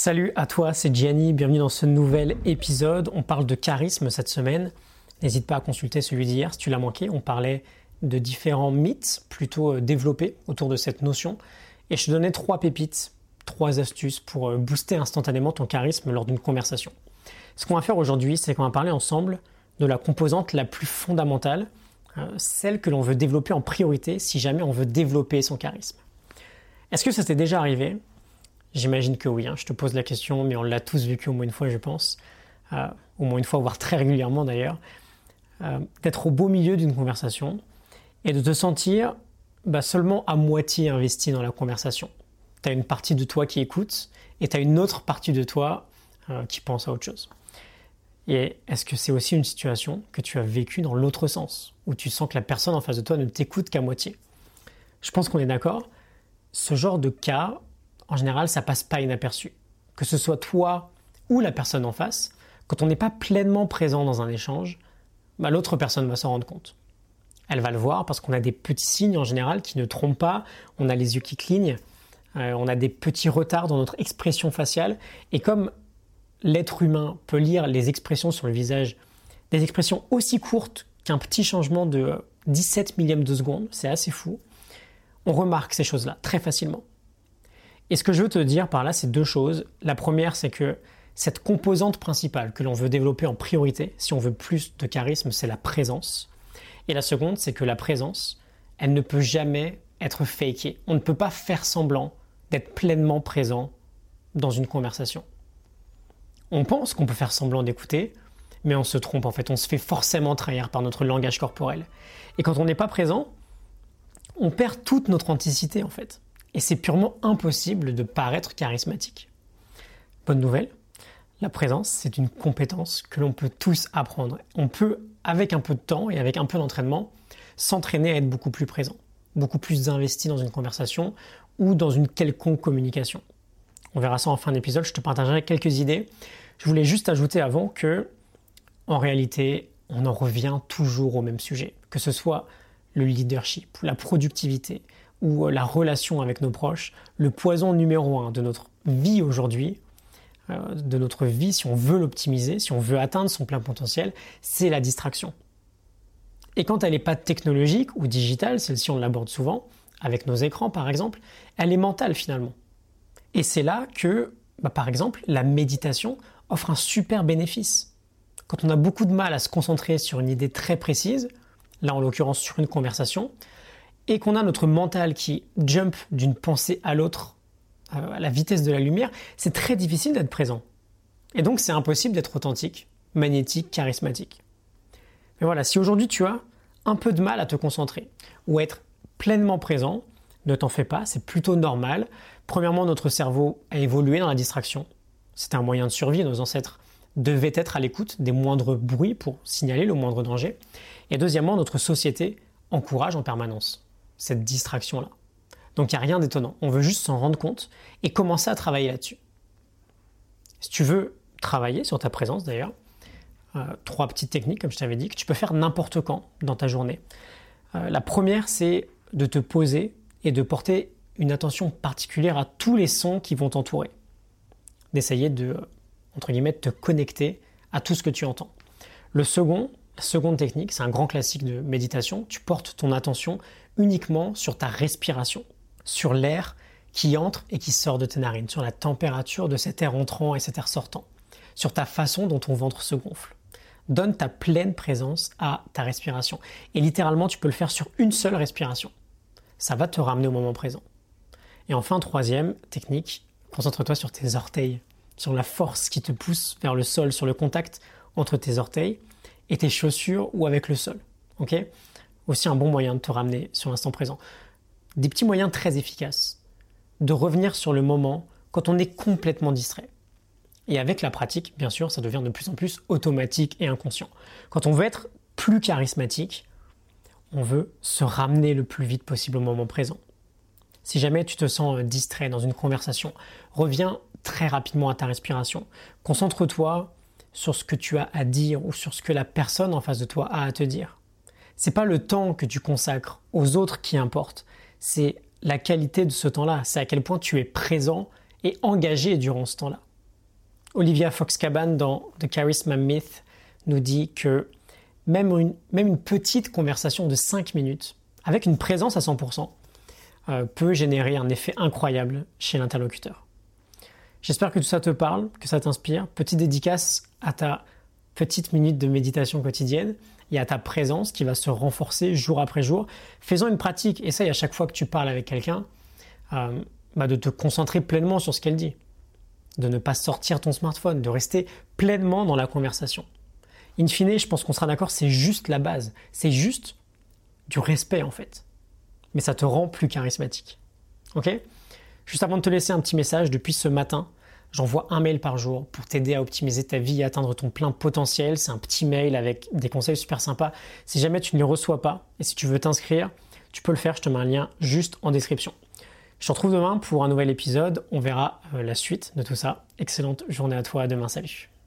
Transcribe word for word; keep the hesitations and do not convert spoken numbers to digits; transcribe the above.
Salut à toi, c'est Gianni, bienvenue dans ce nouvel épisode. On parle de charisme cette semaine. N'hésite pas à consulter celui d'hier si tu l'as manqué. On parlait de différents mythes plutôt développés autour de cette notion. Et je te donnais trois pépites, trois astuces pour booster instantanément ton charisme lors d'une conversation. Ce qu'on va faire aujourd'hui, c'est qu'on va parler ensemble de la composante la plus fondamentale, celle que l'on veut développer en priorité si jamais on veut développer son charisme. Est-ce que ça t'est déjà arrivé ? J'imagine que oui, hein. Je te pose la question, mais on l'a tous vécu au moins une fois, je pense. Euh, au moins une fois, voire très régulièrement d'ailleurs. Euh, d'être au beau milieu d'une conversation et de te sentir bah, seulement à moitié investi dans la conversation. Tu as une partie de toi qui écoute et tu as une autre partie de toi euh, qui pense à autre chose. Et est-ce que c'est aussi une situation que tu as vécue dans l'autre sens, où tu sens que la personne en face de toi ne t'écoute qu'à moitié ? Je pense qu'on est d'accord. Ce genre de cas, en général, ça passe pas inaperçu. Que ce soit toi ou la personne en face, quand on n'est pas pleinement présent dans un échange, bah, l'autre personne va s'en rendre compte. Elle va le voir parce qu'on a des petits signes en général qui ne trompent pas, on a les yeux qui clignent, euh, on a des petits retards dans notre expression faciale. Et comme l'être humain peut lire les expressions sur le visage, des expressions aussi courtes qu'un petit changement de dix-sept millièmes de seconde, c'est assez fou, on remarque ces choses-là très facilement. Et ce que je veux te dire par là, c'est deux choses. La première, c'est que cette composante principale que l'on veut développer en priorité, si on veut plus de charisme, c'est la présence. Et la seconde, c'est que la présence, elle ne peut jamais être fakée. On ne peut pas faire semblant d'être pleinement présent dans une conversation. On pense qu'on peut faire semblant d'écouter, mais on se trompe en fait. On se fait forcément trahir par notre langage corporel. Et quand on n'est pas présent, on perd toute notre authenticité en fait. Et c'est purement impossible de paraître charismatique. Bonne nouvelle, la présence, c'est une compétence que l'on peut tous apprendre. On peut, avec un peu de temps et avec un peu d'entraînement, s'entraîner à être beaucoup plus présent, beaucoup plus investi dans une conversation ou dans une quelconque communication. On verra ça en fin d'épisode, je te partagerai quelques idées. Je voulais juste ajouter avant que, en réalité, on en revient toujours au même sujet, que ce soit le leadership, la productivité, ou la relation avec nos proches, le poison numéro un de notre vie aujourd'hui, euh, de notre vie, si on veut l'optimiser, si on veut atteindre son plein potentiel, c'est la distraction. Et quand elle n'est pas technologique ou digitale, celle-ci on l'aborde souvent, avec nos écrans par exemple, elle est mentale finalement. Et c'est là que, bah, par exemple, la méditation offre un super bénéfice. Quand on a beaucoup de mal à se concentrer sur une idée très précise, là en l'occurrence sur une conversation, et qu'on a notre mental qui jump d'une pensée à l'autre euh, à la vitesse de la lumière, c'est très difficile d'être présent. Et donc c'est impossible d'être authentique, magnétique, charismatique. Mais voilà, si aujourd'hui tu as un peu de mal à te concentrer ou à être pleinement présent, ne t'en fais pas, c'est plutôt normal. Premièrement, notre cerveau a évolué dans la distraction. C'était un moyen de survie, nos ancêtres devaient être à l'écoute des moindres bruits pour signaler le moindre danger. Et deuxièmement, notre société encourage en permanence cette distraction-là. Donc il n'y a rien d'étonnant. On veut juste s'en rendre compte et commencer à travailler là-dessus. Si tu veux travailler sur ta présence d'ailleurs, euh, trois petites techniques comme je t'avais dit que tu peux faire n'importe quand dans ta journée. Euh, la première, c'est de te poser et de porter une attention particulière à tous les sons qui vont t'entourer. D'essayer de, entre guillemets, te connecter à tout ce que tu entends. Le second, la seconde technique, c'est un grand classique de méditation. Tu portes ton attention uniquement sur ta respiration, sur l'air qui entre et qui sort de tes narines, sur la température de cet air entrant et cet air sortant, sur ta façon dont ton ventre se gonfle. Donne ta pleine présence à ta respiration. Et littéralement, tu peux le faire sur une seule respiration. Ça va te ramener au moment présent. Et enfin, troisième technique, concentre-toi sur tes orteils, sur la force qui te pousse vers le sol, sur le contact entre tes orteils et tes chaussures ou avec le sol. Ok ? Aussi un bon moyen de te ramener sur l'instant présent. Des petits moyens très efficaces de revenir sur le moment quand on est complètement distrait. Et avec la pratique, bien sûr, ça devient de plus en plus automatique et inconscient. Quand on veut être plus charismatique, on veut se ramener le plus vite possible au moment présent. Si jamais tu te sens distrait dans une conversation, reviens très rapidement à ta respiration. Concentre-toi sur ce que tu as à dire ou sur ce que la personne en face de toi a à te dire. C'est pas le temps que tu consacres aux autres qui importe, c'est la qualité de ce temps-là, c'est à quel point tu es présent et engagé durant ce temps-là. Olivia Fox-Cabane dans The Charisma Myth nous dit que même une, même une petite conversation de cinq minutes, avec une présence à cent pour cent, euh, peut générer un effet incroyable chez l'interlocuteur. J'espère que tout ça te parle, que ça t'inspire. Petite dédicace à ta petite minute de méditation quotidienne et à ta présence qui va se renforcer jour après jour. Fais-en une pratique. Essaye à chaque fois que tu parles avec quelqu'un euh, bah de te concentrer pleinement sur ce qu'elle dit, de ne pas sortir ton smartphone, de rester pleinement dans la conversation. In fine, je pense qu'on sera d'accord, c'est juste la base. C'est juste du respect en fait. Mais ça te rend plus charismatique. Ok ? Juste avant de te laisser un petit message, depuis ce matin, j'envoie un mail par jour pour t'aider à optimiser ta vie et atteindre ton plein potentiel. C'est un petit mail avec des conseils super sympas. Si jamais tu ne les reçois pas et si tu veux t'inscrire, tu peux le faire. Je te mets un lien juste en description. Je te retrouve demain pour un nouvel épisode. On verra la suite de tout ça. Excellente journée à toi. À demain. Salut.